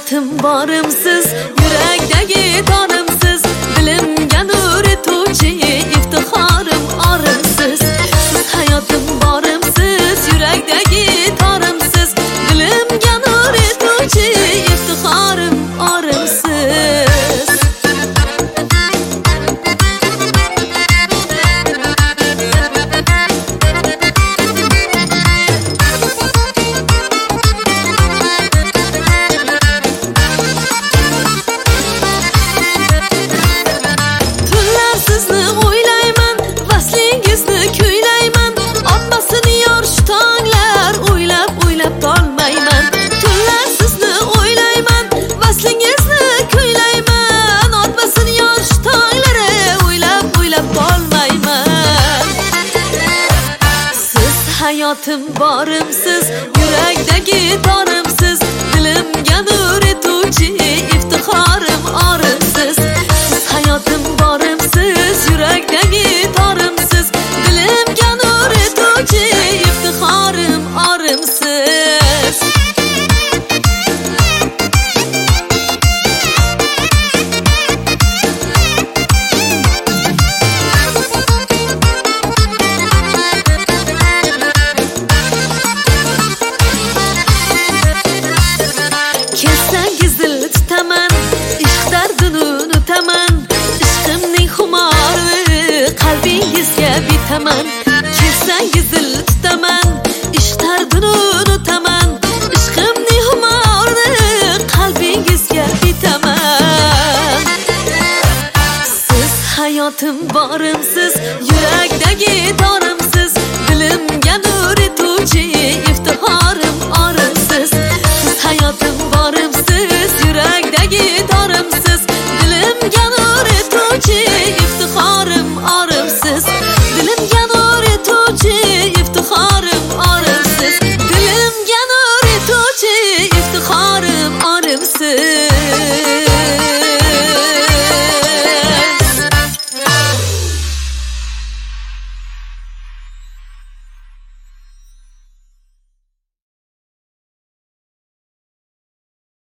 hayotim borimsiz, yurakdagi torimsiz, dilimga nur etuvchi iftixorim orimsiz. Siz hayotim borimsiz, yurakdagi torimsiz, dilimga nur etuvchi iftixorim orimsiz. Hayotim borimsiz, yurakdagi torimsiz, dilimga nur etuvchi iftixorim orimsiz. Siz hayotim borimsiz, yurakdagi torimsiz, dilimga nur etuvchi iftixorim orimsiz. Bitaman, kelsangiz zil tutaman, ishq dardini unutaman. Ishqimning xumorini qalbingizga bitaman. Siz hayotim borimsiz, yurakdagi torimsiz, dilimga nur etuvchi